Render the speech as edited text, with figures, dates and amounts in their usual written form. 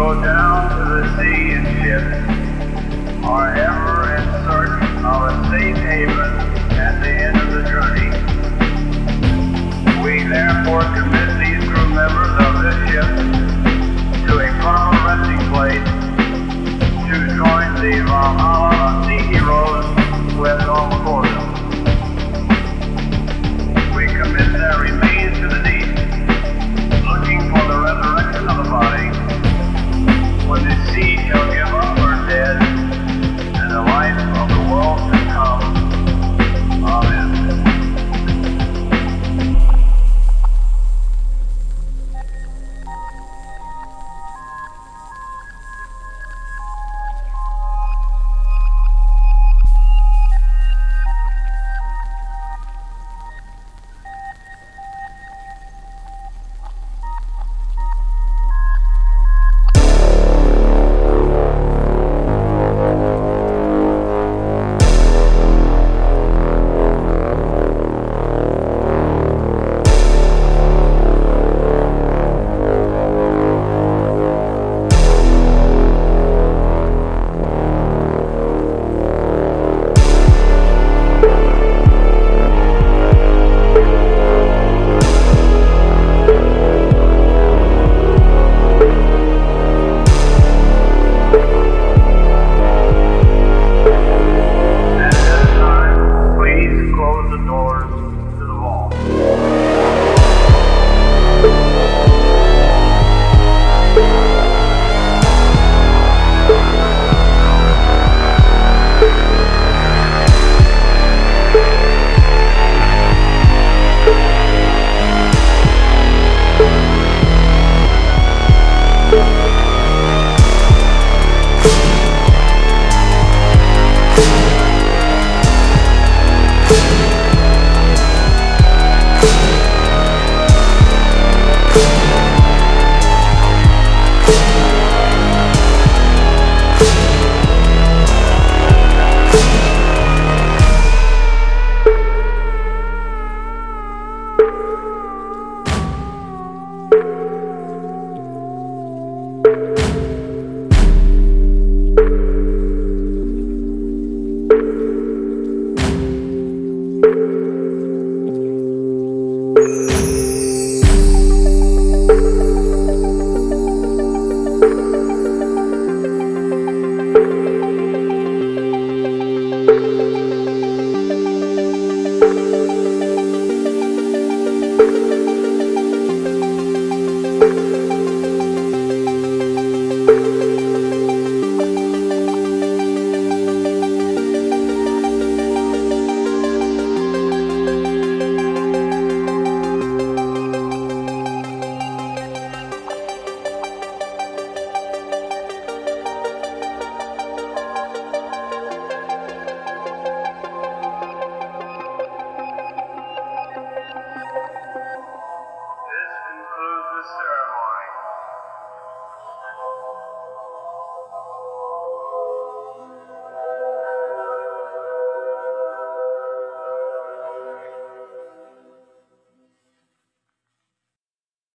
go down to the sea in ships are ever in search of a safe haven at the end of the journey. We therefore commit these crew members of this ship to a proper resting place to join the Valhalla of sea heroes who have gone before them. We commit their remains to the deep, looking for the resurrection of the body when the sea shall give up her dead and the life of the world to come. Amen.